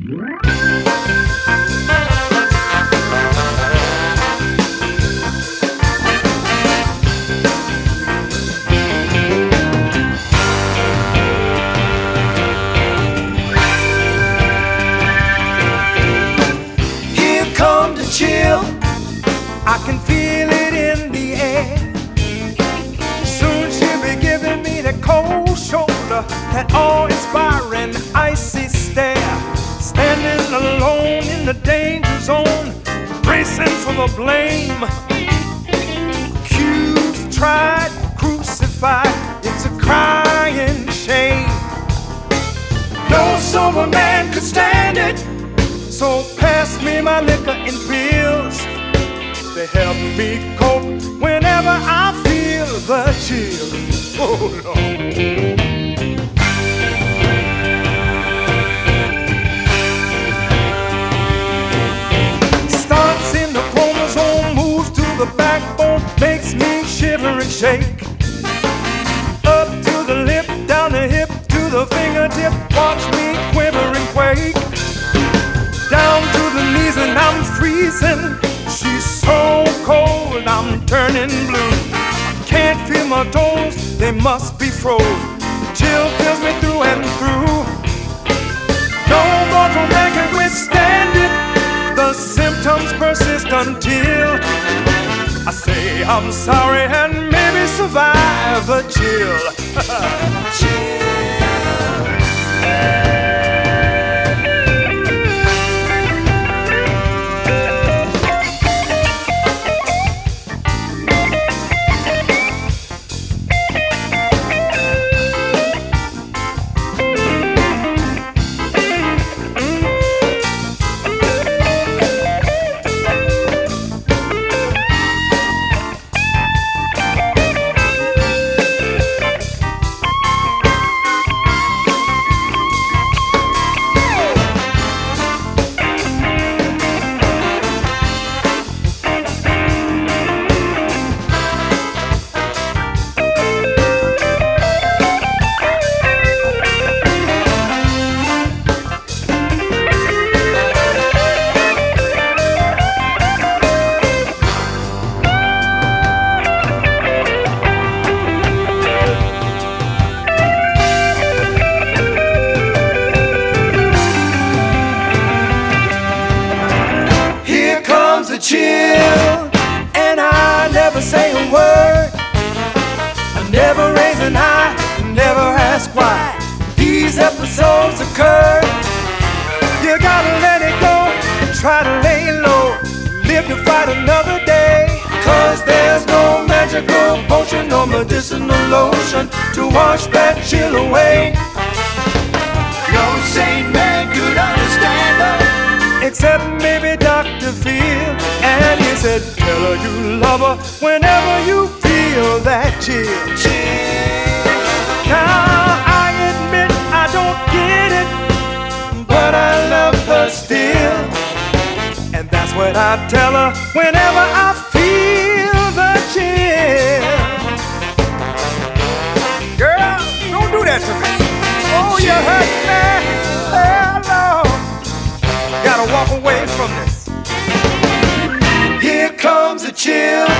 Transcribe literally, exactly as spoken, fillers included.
Chill, I can feel it in the air. Soon she'll be giving me that cold shoulder, that awe-inspiring icy stare. Standing alone in the danger zone, bracing for the blame. Accused, tried, crucified, it's a crying shame. No sober man could stand it, so pass me my liquor and pills to help me cope whenever I feel the chill. Oh, Lord. Starts in the chromosome, moves to the backbone, makes me shiver and shake. Up to the lip, down the hip, to the fingertip, watch me quiver and quake. Down to the knees and I'm freezing. She's so cold, I'm turning blue. Can't feel my toes, they must be froze. Chill fills me through and through. No mortal man can withstand it. The symptoms persist until I say I'm sorry and maybe survive the chill. Chill. Chill, and I never say a word. I never raise an eye, never ask why these episodes occur. You gotta let it go and try to lay low. Live to fight another day, cause there's no magical potion, no medicinal lotion to wash that chill away. No sane man could understand her, except maybe Doctor Phil. And he said, tell her you love her whenever you feel that chill. Chill. Now I admit I don't get it, but I love her still. And that's what I tell her whenever I feel the chill. Girl, don't do that to me. Oh, you hurt me. Oh, Lord. Gotta walk away from this. Here comes the chill.